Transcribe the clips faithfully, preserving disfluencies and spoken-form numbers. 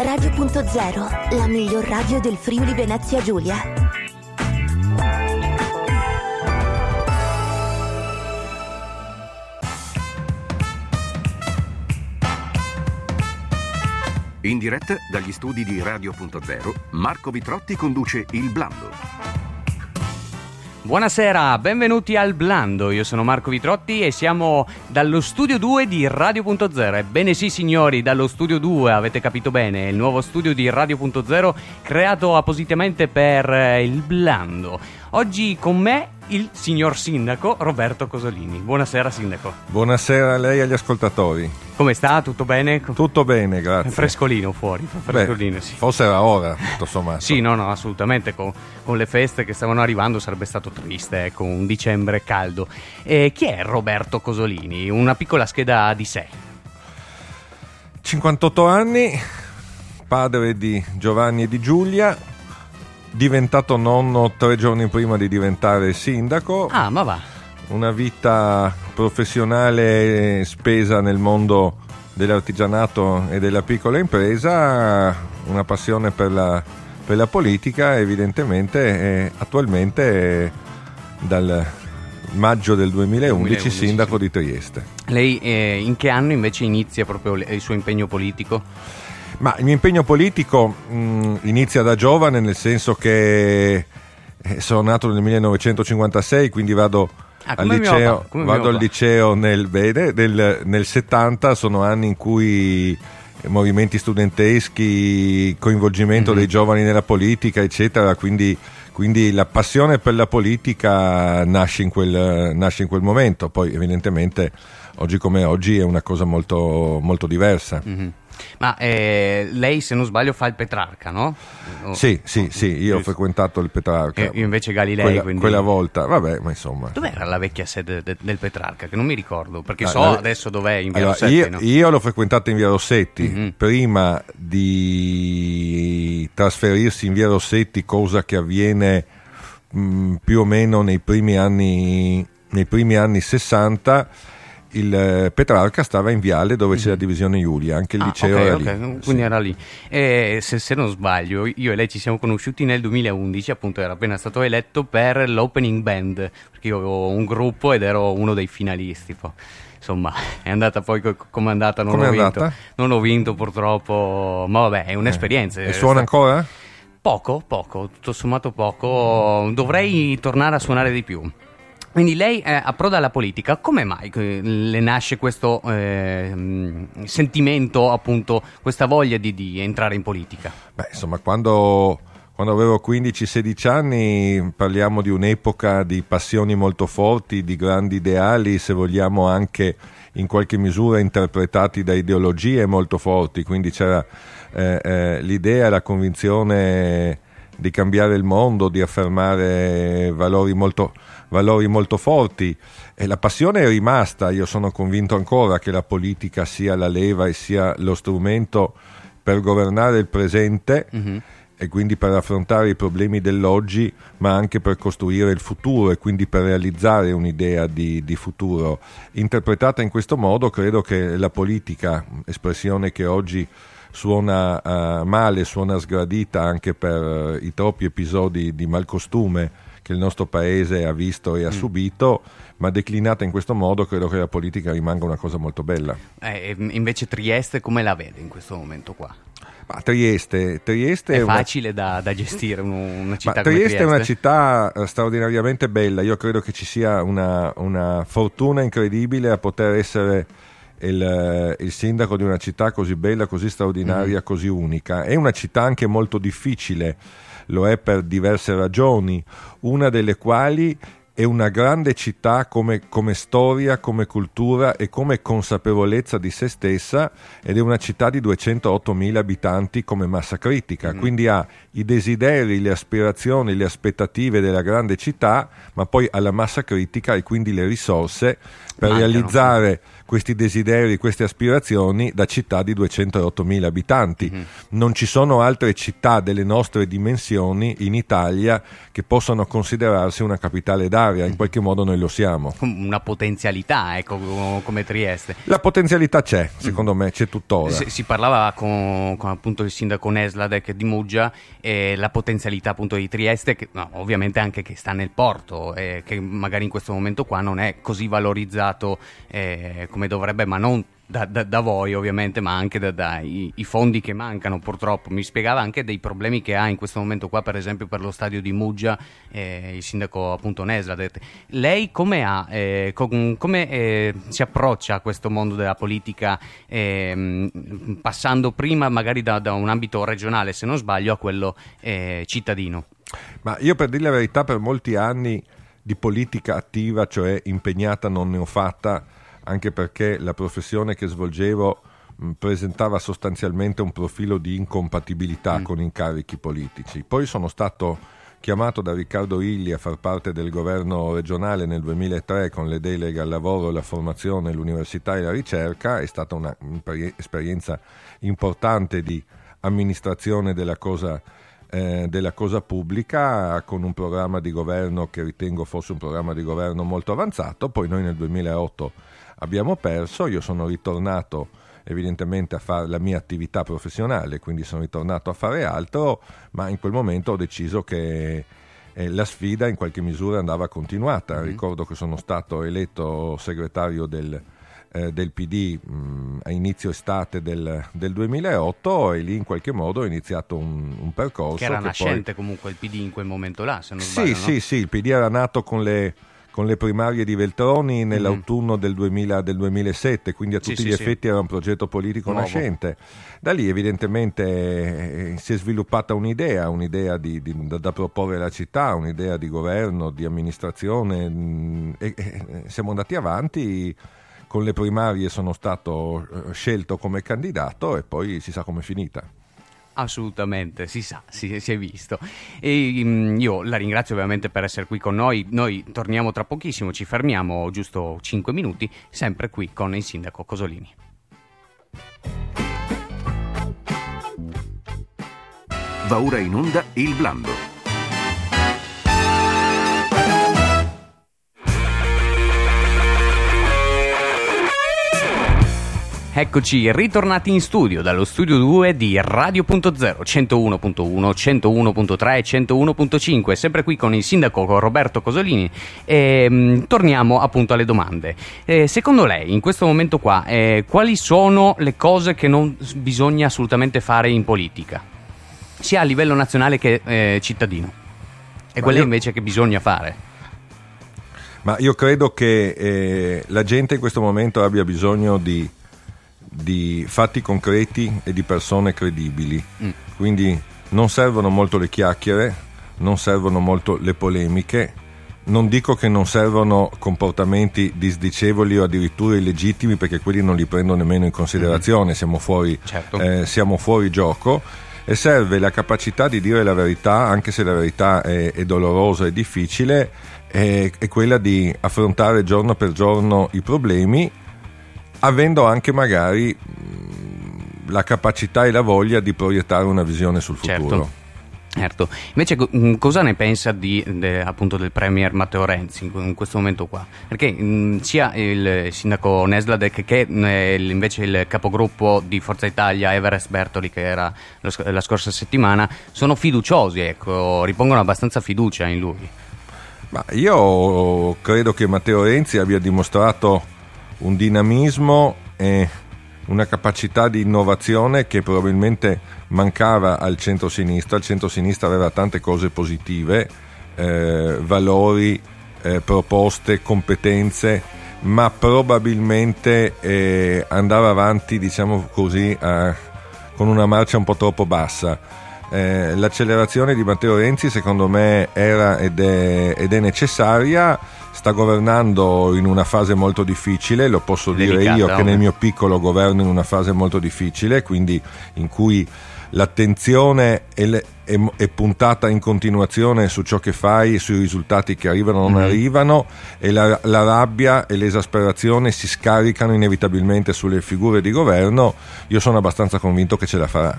Radio punto zero, la miglior radio del Friuli Venezia Giulia. In diretta dagli studi di Radio punto zero, Marco Vitrotti conduce Il Blando. Buonasera, benvenuti al Blando, io sono Marco Vitrotti e siamo dallo studio due di Radio punto zero. Ebbene sì signori, dallo studio due, avete capito bene, il nuovo studio di Radio punto zero creato appositamente per Il Blando. Oggi con me il signor sindaco Roberto Cosolini. Buonasera sindaco. Buonasera a lei e agli ascoltatori. Come sta? Tutto bene? Tutto bene, grazie. È frescolino fuori, frescolino, Beh, sì. Forse era ora, tutto sommato. Sì, no, no, assolutamente. Con, con le feste che stavano arrivando sarebbe stato triste, con un dicembre caldo. E chi è Roberto Cosolini? Una piccola scheda di sé. cinquantotto anni, padre di Giovanni e di Giulia, diventato nonno tre giorni prima di diventare sindaco. Ah, ma va. Una vita professionale spesa nel mondo dell'artigianato e della piccola impresa, una passione per la, per la politica, evidentemente, e attualmente è dal maggio del duemilaundici, duemilaundici sindaco sì. di Trieste. Lei eh, in che anno invece inizia proprio il suo impegno politico? Ma il mio impegno politico mh, inizia da giovane, nel senso che sono nato nel millenovecentocinquantasei, quindi vado ah, al liceo, vado al liceo nel, bene, nel, nel settanta, sono anni in cui movimenti studenteschi, coinvolgimento mm-hmm. dei giovani nella politica, eccetera, quindi, quindi la passione per la politica nasce in quel, nasce in quel momento. Poi evidentemente oggi come oggi è una cosa molto, molto diversa. Mm-hmm. Ma eh, lei, se non sbaglio, fa il Petrarca, no? O, sì, sì, sì, io ho frequentato il Petrarca. Io invece Galilei, quella, quindi... quella volta, vabbè, ma insomma. Dov'era la vecchia sede de- del Petrarca? Che non mi ricordo, perché ah, so la... adesso dov'è, in Via allora, Rossetti, io, no? Io l'ho frequentato in Via Rossetti, mm-hmm. prima di trasferirsi in Via Rossetti, cosa che avviene mh, più o meno nei primi anni, nei primi anni sessanta. Il Petrarca stava in Viale dove mm-hmm. c'è la divisione Giulia, anche il ah, liceo okay, era okay. lì. Quindi sì. era lì. E se, se non sbaglio, io e lei ci siamo conosciuti nel duemilaundici, appunto era appena stato eletto per l'opening band, perché io avevo un gruppo ed ero uno dei finalisti. Poi. Insomma, è andata poi come è andata, non come ho è vinto. Andata? Non ho vinto purtroppo, ma vabbè, è un'esperienza. Eh. E suona ancora? Poco, poco, tutto sommato poco. Dovrei tornare a suonare di più. Quindi lei eh, approda alla politica, come mai eh, le nasce questo eh, sentimento, appunto, questa voglia di, di entrare in politica? Beh, insomma, quando, quando avevo quindici sedici anni parliamo di un'epoca di passioni molto forti, di grandi ideali, se vogliamo anche in qualche misura interpretati da ideologie molto forti, quindi c'era eh, eh, l'idea, la convinzione di cambiare il mondo, di affermare valori molto, valori molto forti, e la passione è rimasta. Io sono convinto ancora che la politica sia la leva e sia lo strumento per governare il presente mm-hmm. e quindi per affrontare i problemi dell'oggi, ma anche per costruire il futuro e quindi per realizzare un'idea di, di futuro. Interpretata in questo modo, credo che la politica, espressione che oggi suona uh, male, suona sgradita anche per uh, i troppi episodi di malcostume che il nostro paese ha visto e ha mm. subito, ma declinata in questo modo credo che la politica rimanga una cosa molto bella. Eh, invece Trieste come la vede in questo momento qua? Ma Trieste, Trieste è, è facile una... da, da gestire una città ma come Trieste Trieste? è una città straordinariamente bella. Io credo che ci sia una, una fortuna incredibile a poter essere Il, il sindaco di una città così bella, così straordinaria, mm. così unica. È una città anche molto difficile, lo è per diverse ragioni, una delle quali è una grande città come, come storia, come cultura e come consapevolezza di se stessa, ed è una città di duecentoottomila abitanti come massa critica, mm. quindi ha i desideri, le aspirazioni, le aspettative della grande città, ma poi ha la massa critica e quindi le risorse per Mancano. realizzare questi desideri, queste aspirazioni da città di duecentoottomila abitanti. Mm-hmm. Non ci sono altre città delle nostre dimensioni in Italia che possano considerarsi una capitale d'arte. nell'area, in qualche modo noi lo siamo. Una potenzialità, ecco, come Trieste. La potenzialità c'è, secondo me, c'è tuttora. Si, si parlava con, con appunto il sindaco Nesladek di Muggia e la potenzialità appunto di Trieste, che, no, ovviamente anche che sta nel porto, eh, che magari in questo momento qua non è così valorizzato eh, come dovrebbe, ma non Da, da, da voi ovviamente, ma anche da, da i, i fondi che mancano purtroppo. Mi spiegava anche dei problemi che ha in questo momento qua, per esempio per lo stadio di Muggia, eh, il sindaco appunto Nesladek. Lei come ha eh, com, come eh, si approccia a questo mondo della politica, eh, passando prima magari da, da un ambito regionale, se non sbaglio, a quello eh, cittadino? Ma io, per dire la verità, per molti anni di politica attiva, cioè impegnata, non ne ho fatta, anche perché la professione che svolgevo mh, presentava sostanzialmente un profilo di incompatibilità mm. con incarichi politici. Poi sono stato chiamato da Riccardo Illy a far parte del governo regionale nel duemilatré con le deleghe al lavoro, la formazione, l'università e la ricerca. È stata un'esperienza importante di amministrazione della cosa Eh, della cosa pubblica, con un programma di governo che ritengo fosse un programma di governo molto avanzato. Poi noi nel duemilaotto abbiamo perso, io sono ritornato evidentemente a fare la mia attività professionale, quindi sono ritornato a fare altro, ma in quel momento ho deciso che eh, la sfida in qualche misura andava continuata. Mm-hmm. Ricordo che sono stato eletto segretario del del P D mh, a inizio estate del, del duemilaotto, e lì in qualche modo ho iniziato un, un percorso che era che nascente poi... comunque il P D in quel momento là, se non sì, sbaglio, sì, no? sì, il P D era nato con le, con le primarie di Veltroni nell'autunno mm-hmm. del, duemila, del duemilasette, quindi a tutti sì, gli sì, effetti sì. era un progetto politico Nuovo. nascente. Da lì evidentemente eh, si è sviluppata un'idea, un'idea di, di, da, da proporre alla città, un'idea di governo, di amministrazione, mh, e, e siamo andati avanti. Con le primarie sono stato scelto come candidato e poi si sa com'è finita. Assolutamente, si sa, si, si è visto. E um, io la ringrazio ovviamente per essere qui con noi. Noi torniamo tra pochissimo, ci fermiamo giusto cinque minuti, sempre qui con il sindaco Cosolini. Va ora in onda Il Blando. Eccoci, ritornati in studio dallo studio due di Radio punto zero, centouno punto uno, centouno punto tre e centouno punto cinque, sempre qui con il sindaco Roberto Cosolini. E, mh, torniamo appunto alle domande. Eh, secondo lei, in questo momento qua, eh, quali sono le cose che non bisogna assolutamente fare in politica, sia a livello nazionale che eh, cittadino, e Ma quelle io... invece che bisogna fare? Ma io credo che eh, la gente in questo momento abbia bisogno di di fatti concreti e di persone credibili. Mm. Quindi non servono molto le chiacchiere, non servono molto le polemiche. Non dico che non servono comportamenti disdicevoli o addirittura illegittimi, perché quelli non li prendo nemmeno in considerazione, mm. siamo fuori, certo. eh, siamo fuori gioco. E serve la capacità di dire la verità, anche se la verità è, è dolorosa e difficile, è, è quella di affrontare giorno per giorno i problemi, avendo anche magari mh, la capacità e la voglia di proiettare una visione sul futuro. Certo, certo. Invece mh, cosa ne pensa di, de, appunto del premier Matteo Renzi in, in questo momento qua? Perché mh, sia il sindaco Nesladek che mh, invece il capogruppo di Forza Italia Everest Bertoli, che era lo, la scorsa settimana, sono fiduciosi, ecco, ripongono abbastanza fiducia in lui. Ma io credo che Matteo Renzi abbia dimostrato un dinamismo e una capacità di innovazione che probabilmente mancava al centro-sinistra. Il centro-sinistra aveva tante cose positive, eh, valori, eh, proposte, competenze, ma probabilmente eh, andava avanti, diciamo così, eh, con una marcia un po' troppo bassa. Eh, l'accelerazione di Matteo Renzi secondo me era ed è, ed è necessaria. Sta governando in una fase molto difficile, lo posso Delicata, dire io che nel mio piccolo governo in una fase molto difficile, quindi in cui l'attenzione è, è, è puntata in continuazione su ciò che fai, sui risultati che arrivano o non mm-hmm. arrivano, e la, la rabbia e l'esasperazione si scaricano inevitabilmente sulle figure di governo. Io sono abbastanza convinto che ce la farà.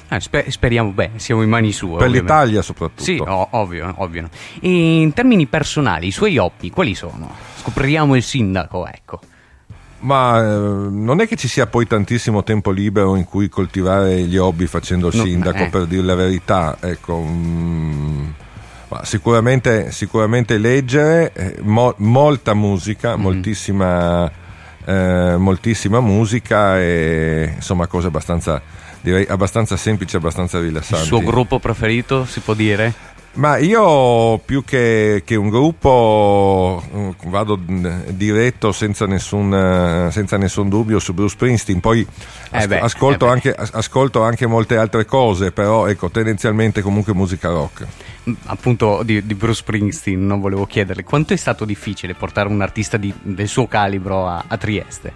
Eh, sper- speriamo bene, siamo in mani sue. Per ovviamente. l'Italia soprattutto. Sì, oh, ovvio, ovvio. E in termini personali, i suoi hobby quali sono? Scopriamo il sindaco, ecco. Ma eh, non è che ci sia poi tantissimo tempo libero in cui coltivare gli hobby facendo il No, sindaco, eh. per dire la verità. Ecco, mm, ma sicuramente, sicuramente leggere, eh, mo- molta musica, Mm. moltissima, eh, moltissima musica e insomma cose abbastanza, direi, abbastanza semplici, abbastanza Il rilassanti. suo gruppo preferito, si può dire? Ma io più che, che un gruppo eh, vado diretto senza nessun, eh, senza nessun dubbio su Bruce Springsteen, poi Eh as- beh, ascolto, eh beh. anche, as- ascolto anche molte altre cose, però ecco, tendenzialmente comunque musica rock. Mm, Appunto di, di Bruce Springsteen, non volevo chiederle quanto è stato difficile portare un artista di- del suo calibro a, a Trieste?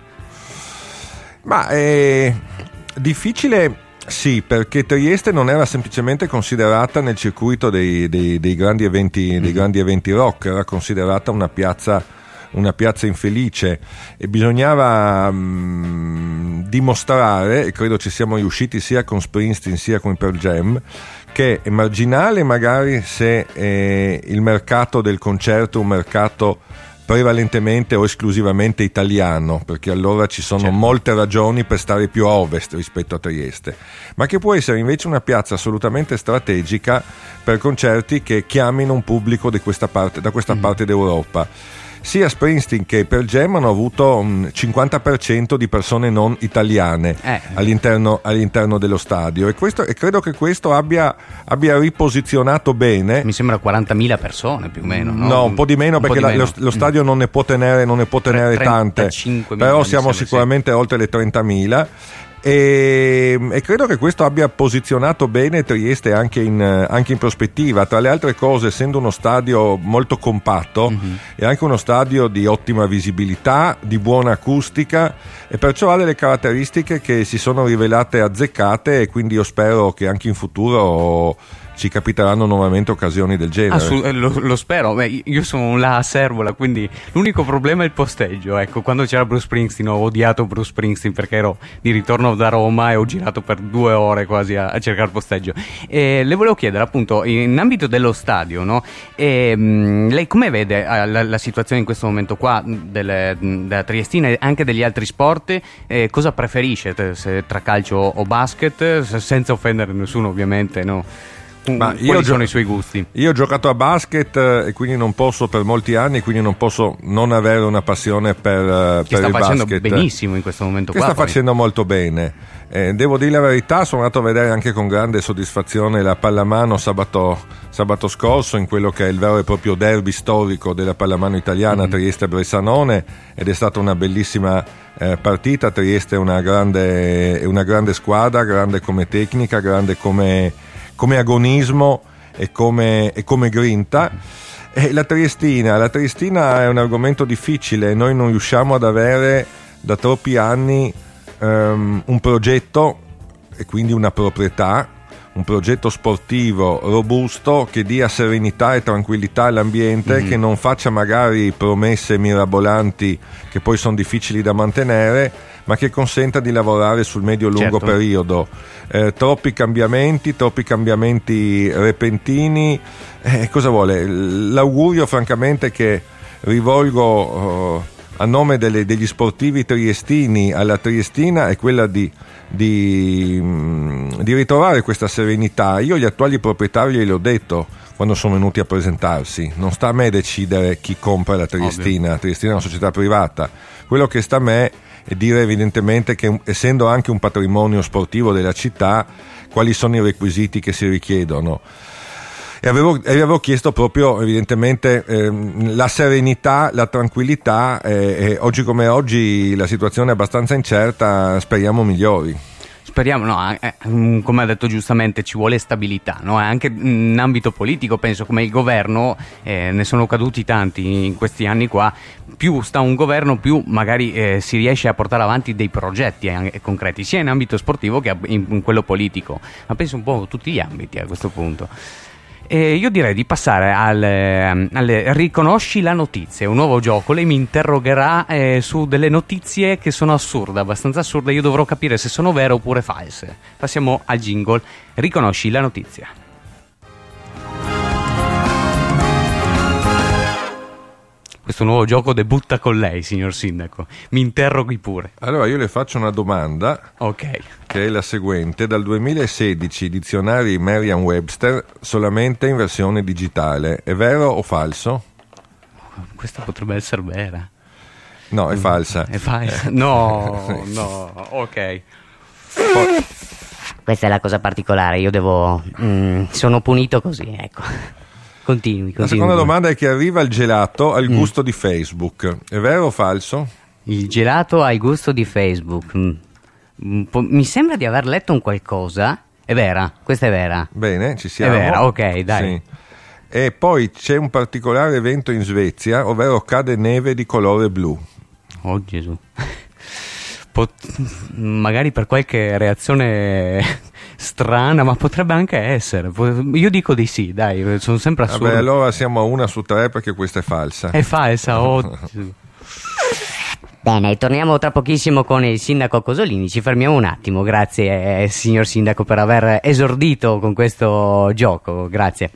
Ma è difficile. Sì, perché Trieste non era semplicemente considerata nel circuito dei, dei- dei grandi eventi, dei Mm-hmm. grandi eventi rock, era considerata una piazza, una piazza infelice e bisognava mm, dimostrare, e credo ci siamo riusciti sia con Springsteen sia con Pearl Jam, che è marginale magari se eh, il mercato del concerto è un mercato prevalentemente o esclusivamente italiano, perché allora ci sono Certo. molte ragioni per stare più a ovest rispetto a Trieste, ma che può essere invece una piazza assolutamente strategica per concerti che chiamino un pubblico di questa parte, da questa Mm. parte d'Europa. Sia Springsteen che Pearl Jam hanno avuto un cinquanta per cento di persone non italiane Eh. all'interno, all'interno dello stadio, e, questo, e credo che questo abbia, abbia riposizionato bene. Mi sembra quarantamila persone più o meno, no? No, un po' di meno Un po' perché di la- meno. Lo, lo stadio non ne può tenere, non ne può tenere tante, trentacinquemila, però mi siamo sembra, sicuramente oltre le trentamila. E, e credo che questo abbia posizionato bene Trieste anche in, anche in prospettiva. Tra le altre cose, essendo uno stadio molto compatto, Mhm. è anche uno stadio di ottima visibilità, di buona acustica, e perciò ha delle caratteristiche che si sono rivelate azzeccate, e quindi io spero che anche in futuro ci capiteranno nuovamente occasioni del genere. Assu- eh, lo, lo spero. Beh, io sono là a Servola, quindi l'unico problema è il posteggio. Ecco, quando c'era Bruce Springsteen ho odiato Bruce Springsteen perché ero di ritorno da Roma e ho girato per due ore quasi a, a cercare posteggio. E le volevo chiedere, appunto, in ambito dello stadio, no? E, mh, lei come vede eh, la, la situazione in questo momento qua delle, della Triestina e anche degli altri sport? Eh, cosa preferisce, te- se tra calcio o basket? Se- senza offendere nessuno, ovviamente, no? Ma Quali io sono gio- i suoi gusti? Io ho giocato a basket eh, e quindi non posso, per molti anni, quindi non posso non avere una passione per, eh, Che per sta il facendo basket. benissimo in questo momento Che qua. sta poi. facendo molto bene. Eh, devo dire la verità, sono andato a vedere anche con grande soddisfazione la pallamano sabato, sabato scorso, in quello che è il vero e proprio derby storico della pallamano italiana, Mm-hmm. Trieste-Bressanone, ed è stata una bellissima eh, partita. Trieste è una grande, è una grande squadra, grande come tecnica, grande come, come agonismo e come, e come grinta. E la Triestina, la Triestina è un argomento difficile. Noi non riusciamo ad avere da troppi anni um, un progetto e quindi una proprietà, un progetto sportivo robusto che dia serenità e tranquillità all'ambiente, Mm-hmm. che non faccia magari promesse mirabolanti che poi sono difficili da mantenere, ma che consenta di lavorare sul medio-lungo Certo. periodo. Eh, troppi cambiamenti, troppi cambiamenti repentini. Eh, cosa vuole? L'augurio, francamente, che rivolgo eh, a nome delle- degli sportivi triestini alla Triestina è quella di, di, mh, di ritrovare questa serenità. Io gli attuali proprietari gliel'ho detto quando sono venuti a presentarsi: non sta a me decidere chi compra la Triestina. La Triestina è una società privata. Quello che sta a me è dire evidentemente che, essendo anche un patrimonio sportivo della città, quali sono i requisiti che si richiedono. E avevo, e avevo chiesto proprio evidentemente ehm, la serenità, la tranquillità, e, e oggi come oggi la situazione è abbastanza incerta, speriamo migliori. Speriamo, no, eh, eh, come ha detto giustamente, ci vuole stabilità, no? Anche in ambito politico, penso, come il governo, eh, ne sono caduti tanti in questi anni qua. Più sta un governo, più magari eh, si riesce a portare avanti dei progetti eh, concreti, sia in ambito sportivo che in, in quello politico, ma penso un po' tutti gli ambiti a questo punto. E io direi di passare al, al riconosci la notizia, un nuovo gioco. Lei mi interrogherà eh, su delle notizie che sono assurde, abbastanza assurde. Io dovrò capire se sono vere oppure false. Passiamo al jingle. Riconosci la notizia. Questo nuovo gioco debutta con lei, signor Sindaco. Mi interroghi pure. Allora io le faccio una domanda, ok, che è la seguente. Dal duemilasedici i dizionari Merriam-Webster solamente in versione digitale. È vero o falso? Questa potrebbe essere vera. No, è falsa. È falsa? No, no, ok. Poi, Questa è la cosa particolare, io devo... mm, sono punito così, ecco. Continui, continui. la seconda domanda è che arriva il gelato al gusto mm. di Facebook. È vero o falso? Il gelato al gusto di Facebook. Mm. Un po', mi sembra di aver letto un qualcosa. È vera, questa è vera. Bene, ci siamo. È vera, ok, dai. Sì. E poi c'è un particolare evento in Svezia, ovvero cade neve di colore blu. Oh Gesù. Pot- magari per qualche reazione strana, ma potrebbe anche essere. Io dico di sì, dai, sono sempre assurdo. Vabbè, allora siamo a una su tre perché questa è falsa. È falsa, oh Gesù. Bene, torniamo tra pochissimo con il sindaco Cosolini. Ci fermiamo un attimo. Grazie, eh, signor sindaco, per aver esordito con questo gioco. Grazie.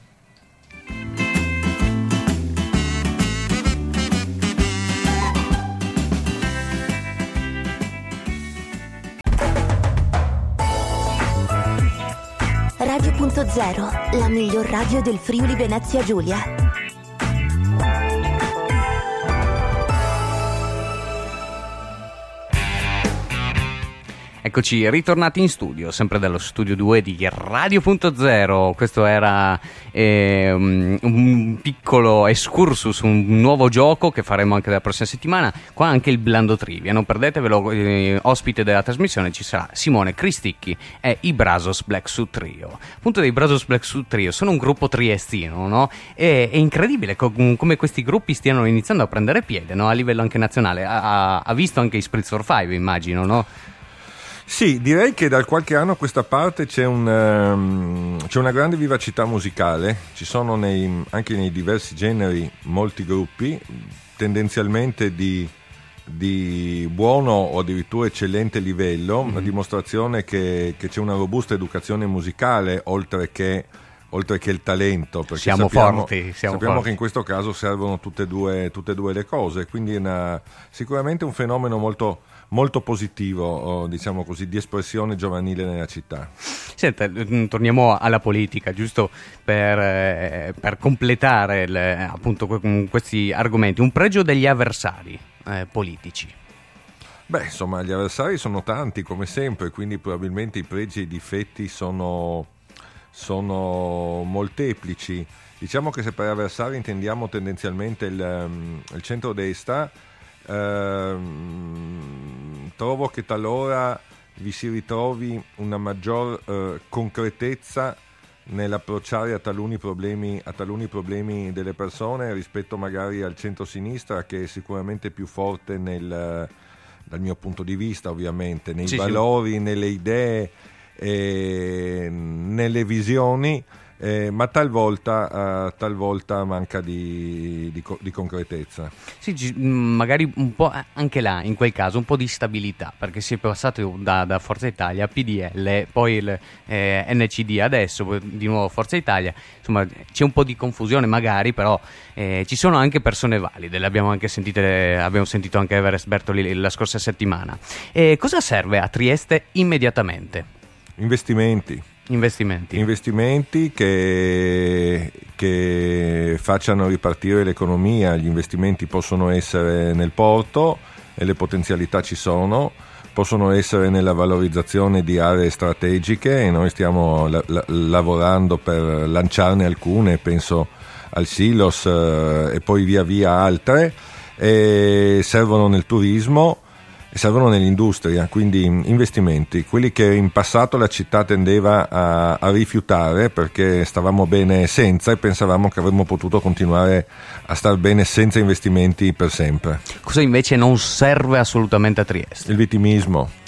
Radio punto zero, la miglior radio del Friuli Venezia Giulia. Eccoci ritornati in studio, sempre dallo studio due di Radio punto zero. Questo era eh, un, un piccolo excursus, un nuovo gioco che faremo anche la prossima settimana. Qua anche il Blando Trivia, non perdetevelo, eh, ospite della trasmissione ci sarà Simone Cristicchi e i Brazos Black Suit Trio. Appunto, dei Brazos Black Suit Trio sono un gruppo triestino, no? E, è incredibile co- come questi gruppi stiano iniziando a prendere piede, no? A livello anche nazionale. Ha, ha visto anche i Spritz for Five, immagino, no? Sì, direi che da qualche anno a questa parte c'è, un, um, c'è una grande vivacità musicale, ci sono nei, anche nei diversi generi molti gruppi, tendenzialmente di, di buono o addirittura eccellente livello, mm-hmm. una dimostrazione che, che c'è una robusta educazione musicale oltre che, oltre che il talento, perché siamo sappiamo, forti, siamo sappiamo forti. che in questo caso servono tutte e due, tutte e due le cose, quindi è una, sicuramente un fenomeno molto... molto positivo, diciamo così, di espressione giovanile nella città. Senta, torniamo alla politica, giusto per, eh, per completare il, appunto questi argomenti. Un pregio degli avversari eh, politici. Beh, insomma, gli avversari sono tanti, come sempre, quindi probabilmente i pregi e i difetti sono, sono molteplici. Diciamo che se per avversari intendiamo tendenzialmente il, il centrodestra, Ehm, trovo che talora vi si ritrovi una maggior eh, concretezza nell'approcciare a taluni problemi, a taluni problemi delle persone rispetto magari al centro-sinistra, che è sicuramente più forte nel, dal mio punto di vista, ovviamente, nei sì, valori, sì. nelle idee, e nelle visioni. Eh, ma talvolta, uh, talvolta manca di, di, di concretezza. Sì, gi- magari un po' anche là, in quel caso, un po' di stabilità, perché si è passato da, da Forza Italia a P D L, poi il eh, N C D, adesso di nuovo Forza Italia. Insomma, c'è un po' di confusione magari, però eh, ci sono anche persone valide, le abbiamo anche sentite, abbiamo sentito anche Everest Bertoli la scorsa settimana. E cosa serve a Trieste immediatamente? Investimenti. Investimenti. Investimenti che, che facciano ripartire l'economia. Gli investimenti possono essere nel porto, e le potenzialità ci sono, possono essere nella valorizzazione di aree strategiche, e noi stiamo la, la, lavorando per lanciarne alcune, penso al Silos eh, e poi via via altre, e servono nel turismo, servono nell'industria, quindi investimenti, quelli che in passato la città tendeva a, a rifiutare perché stavamo bene senza, e pensavamo che avremmo potuto continuare a star bene senza investimenti per sempre. Cosa invece non serve assolutamente a Trieste? Il vittimismo,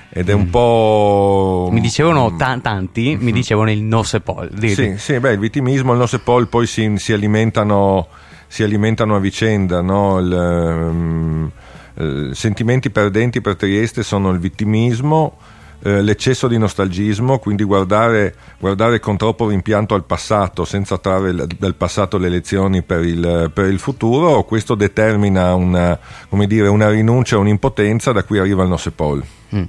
ed è un po'... Mi dicevano ta- tanti, mi dicevano il no se pol. Sì, sì, beh, il vittimismo e il no se pol poi si, si alimentano si alimentano a vicenda, no? Il, um, uh, sentimenti perdenti per Trieste sono il vittimismo, uh, l'eccesso di nostalgismo, quindi guardare, guardare con troppo rimpianto al passato senza trarre l- dal passato le lezioni per il, per il futuro. Questo determina una, come dire, una rinuncia, un'impotenza da cui arriva il no se pol. Mm.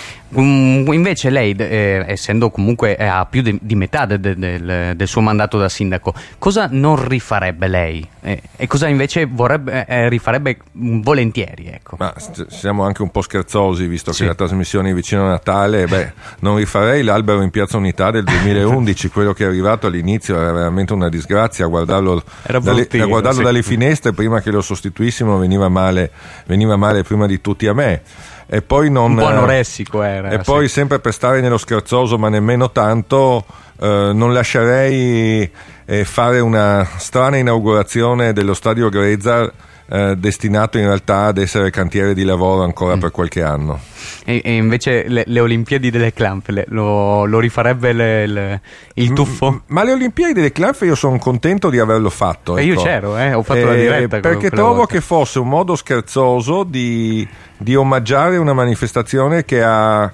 Um, invece lei, eh, essendo comunque eh, a più de- di metà de- de- del, del suo mandato da sindaco, cosa non rifarebbe lei? Eh, e cosa invece vorrebbe, eh, rifarebbe volentieri? Ecco. Ma st- siamo anche un po' scherzosi, visto sì. che la trasmissione è vicino a Natale. Beh, non rifarei l'albero in Piazza Unità del duemilaundici, quello che è arrivato all'inizio era veramente una disgrazia. A guardarlo, dalle, a guardarlo sì. dalle finestre, prima che lo sostituissimo, veniva male, veniva male prima di tutti a me. E poi non, un po' anoressico era. E sì. Poi, sempre per stare nello scherzoso, ma nemmeno tanto, eh, non lascerei eh, fare una strana inaugurazione dello stadio Grezza, eh, destinato in realtà ad essere cantiere di lavoro ancora mm. per qualche anno. E, e invece le, le Olimpiadi delle Clamp le, lo, lo rifarebbe le, le, il tuffo? M- ma le Olimpiadi delle Clamp io sono contento di averlo fatto. E ecco. io c'ero, eh, ho fatto eh, la diretta. Perché trovo volta. che fosse un modo scherzoso di, di omaggiare una manifestazione che ha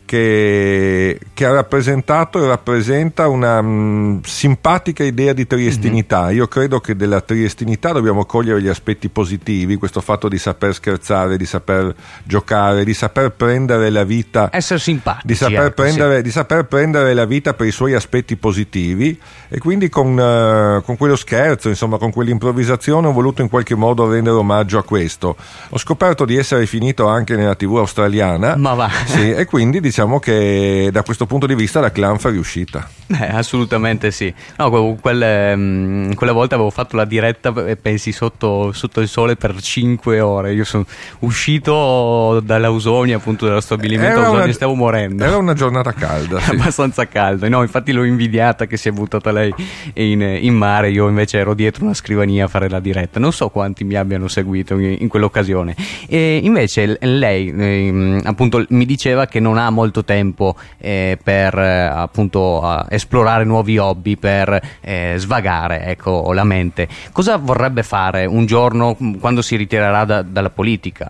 Che, che ha rappresentato e rappresenta una mh, simpatica idea di triestinità. Mm-hmm. Io credo che della triestinità dobbiamo cogliere gli aspetti positivi, questo fatto di saper scherzare, di saper giocare, di saper prendere la vita, essere simpatici, di saper, ecco, prendere, sì. di saper prendere la vita per i suoi aspetti positivi, e quindi con, uh, con quello scherzo, insomma, con quell'improvvisazione ho voluto in qualche modo rendere omaggio a questo. Ho scoperto di essere finito anche nella tivù australiana, ma va. Sì, e quindi diciamo che da questo punto di vista la Clanf è riuscita. Eh, assolutamente sì. No, quelle, quella volta avevo fatto la diretta, pensi, sotto, sotto il sole per cinque ore. Io sono uscito dall'Ausonia, appunto dallo stabilimento Ausonia, e stavo morendo. Era una giornata calda, sì. Abbastanza calda. No, infatti l'ho invidiata che si è buttata lei in, in mare. Io invece ero dietro una scrivania a fare la diretta. Non so quanti mi abbiano seguito in, in quell'occasione. E invece lei eh, appunto mi diceva che non ha molto tempo eh, per eh, appunto uh, esplorare nuovi hobby, per eh, svagare, ecco, la mente. Cosa vorrebbe fare un giorno quando si ritirerà da, dalla politica?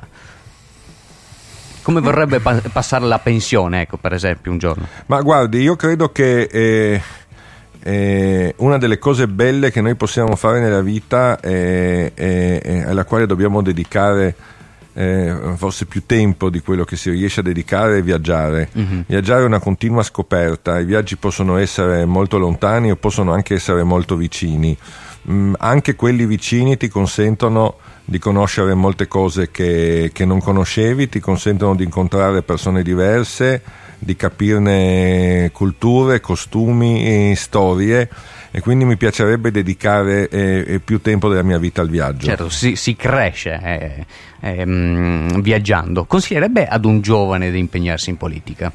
Come vorrebbe pa- passare la pensione, ecco, per esempio, un giorno? Ma guardi, io credo che eh, eh, una delle cose belle che noi possiamo fare nella vita è, è, è alla quale dobbiamo dedicare Eh, forse più tempo di quello che si riesce a dedicare, è viaggiare. Mm-hmm. Viaggiare è una continua scoperta. I viaggi possono essere molto lontani o possono anche essere molto vicini. Mm, anche quelli vicini ti consentono di conoscere molte cose che, che non conoscevi, ti consentono di incontrare persone diverse, di capirne culture, costumi, storie. E quindi mi piacerebbe dedicare eh, più tempo della mia vita al viaggio. Certo, si, si cresce eh, eh, mh, viaggiando. Consiglierebbe ad un giovane di impegnarsi in politica?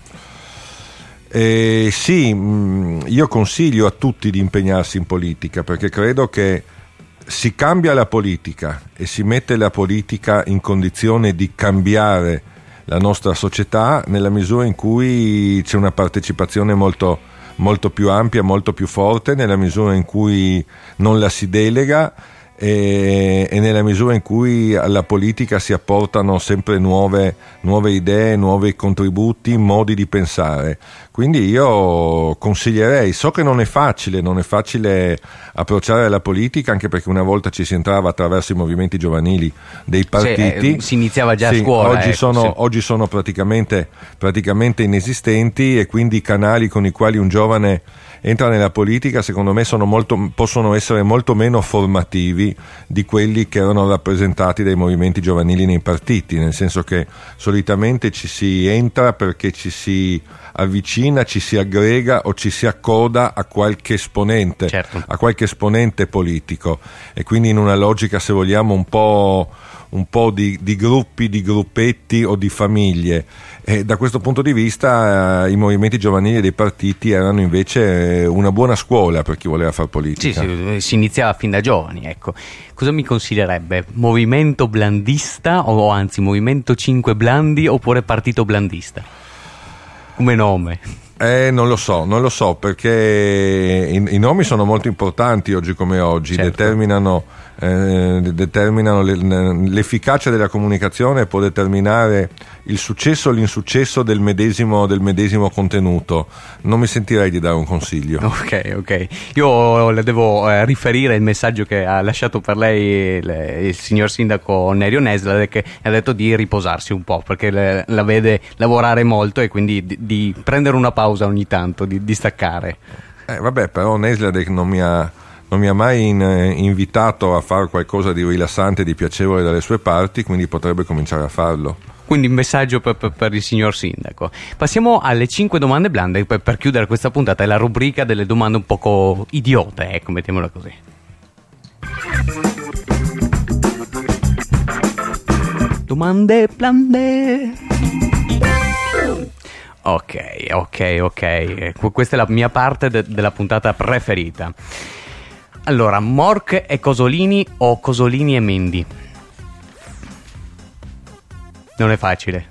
Eh, sì, mh, io consiglio a tutti di impegnarsi in politica, perché credo che si cambia la politica e si mette la politica in condizione di cambiare la nostra società nella misura in cui c'è una partecipazione molto molto più ampia, molto più forte, nella misura in cui non la si delega e, e nella misura in cui alla politica si apportano sempre nuove, nuove idee, nuovi contributi, modi di pensare. Quindi io consiglierei, so che non è facile, non è facile approcciare la politica, anche perché una volta ci si entrava attraverso i movimenti giovanili dei partiti. Sì, eh, si iniziava già sì, a scuola. Oggi, ecco, sono, sì. oggi sono praticamente, praticamente inesistenti, e quindi i canali con i quali un giovane entra nella politica, secondo me, sono molto, possono essere molto meno formativi di quelli che erano rappresentati dai movimenti giovanili nei partiti, nel senso che solitamente ci si entra perché ci si avvicina, ci si aggrega o ci si accoda a qualche esponente, certo. a qualche esponente politico, e quindi in una logica, se vogliamo, un po', un po' di, di gruppi, di gruppetti o di famiglie. E da questo punto di vista eh, i movimenti giovanili dei partiti erano invece una buona scuola per chi voleva fare politica. Sì, sì, si iniziava fin da giovani, ecco. Cosa mi consiglierebbe? Movimento blandista, o anzi movimento cinque blandi, oppure partito blandista? come nome? Eh, non lo so, non lo so perché i, i nomi sono molto importanti oggi come oggi, certo. determinano, eh, determinano le, l'efficacia della comunicazione, può determinare il successo o l'insuccesso del medesimo, del medesimo contenuto. Non mi sentirei di dare un consiglio. Ok, ok. Io le devo eh, riferire il messaggio che ha lasciato per lei le, il signor sindaco Nerio Nesla, che ha detto di riposarsi un po' perché le, la vede lavorare molto e quindi di, di prendere una pausa ogni tanto, di, di staccare. Eh, vabbè, però Nesladek non mi ha, non mi ha mai in, invitato a fare qualcosa di rilassante, di piacevole dalle sue parti, quindi potrebbe cominciare a farlo. Quindi un messaggio per, per, per il signor sindaco. Passiamo alle cinque domande blande per, per chiudere questa puntata. È la rubrica delle domande un poco idiote, ecco, mettiamola così. Domande blande. Ok, ok, ok. Questa è la mia parte de- della puntata preferita. Allora, Mork e Cosolini o Cosolini e Mendy? Non è facile.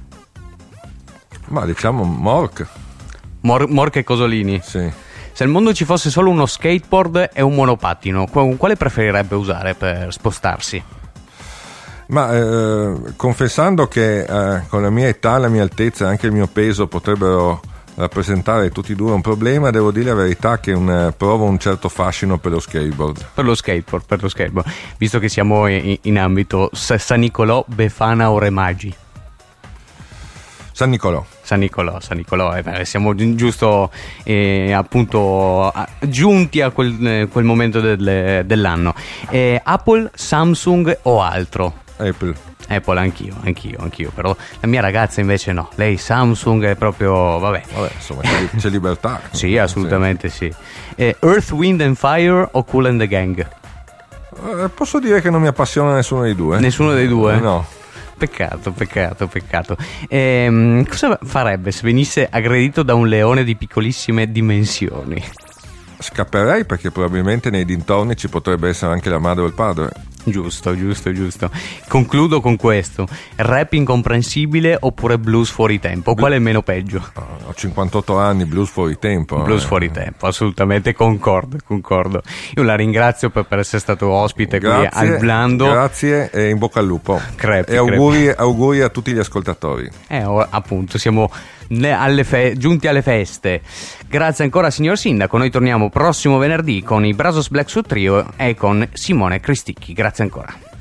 Ma diciamo Mork. Mor- Mork e Cosolini? Sì. Se al mondo ci fosse solo uno skateboard e un monopattino, quale preferirebbe usare per spostarsi? Ma eh, confessando che eh, con la mia età, la mia altezza e anche il mio peso potrebbero rappresentare tutti e due un problema, devo dire la verità che un, provo un certo fascino per lo skateboard. Per lo skateboard, per lo skateboard. Visto che siamo in, in ambito San Nicolò, Befana o Re Magi? San Nicolò. San Nicolò, San Nicolò, eh, beh, siamo gi- giusto eh, appunto a- giunti a quel, eh, quel momento del, dell'anno. Eh, Apple, Samsung o altro? Apple. Apple, anch'io, anch'io, anch'io, però la mia ragazza invece no, lei Samsung è proprio, vabbè. Vabbè, insomma, c'è, c'è libertà. Sì, assolutamente sì. Eh, Earth, Wind and Fire o Kool and the Gang? Eh, posso dire che non mi appassiona nessuno dei due. Nessuno dei due? No. Peccato, peccato, peccato. Ehm, cosa farebbe se venisse aggredito da un leone di piccolissime dimensioni? Scapperei perché probabilmente nei dintorni ci potrebbe essere anche la madre o il padre. Giusto, giusto, giusto. Concludo con questo: rap incomprensibile oppure blues fuori tempo? Qual è meno peggio? Ho cinquantotto anni, blues fuori tempo. Blues eh. fuori tempo, assolutamente concordo, concordo. Io la ringrazio per, per essere stato ospite Grazie, qui al Blando. Grazie e in bocca al lupo. Crepi, e auguri, auguri a tutti gli ascoltatori. Eh, oh, appunto, siamo alle fe- giunti alle feste. Grazie ancora signor Sindaco. Noi torniamo prossimo venerdì con i Brazos Black Suit Trio e con Simone Cristicchi. Grazie ancora.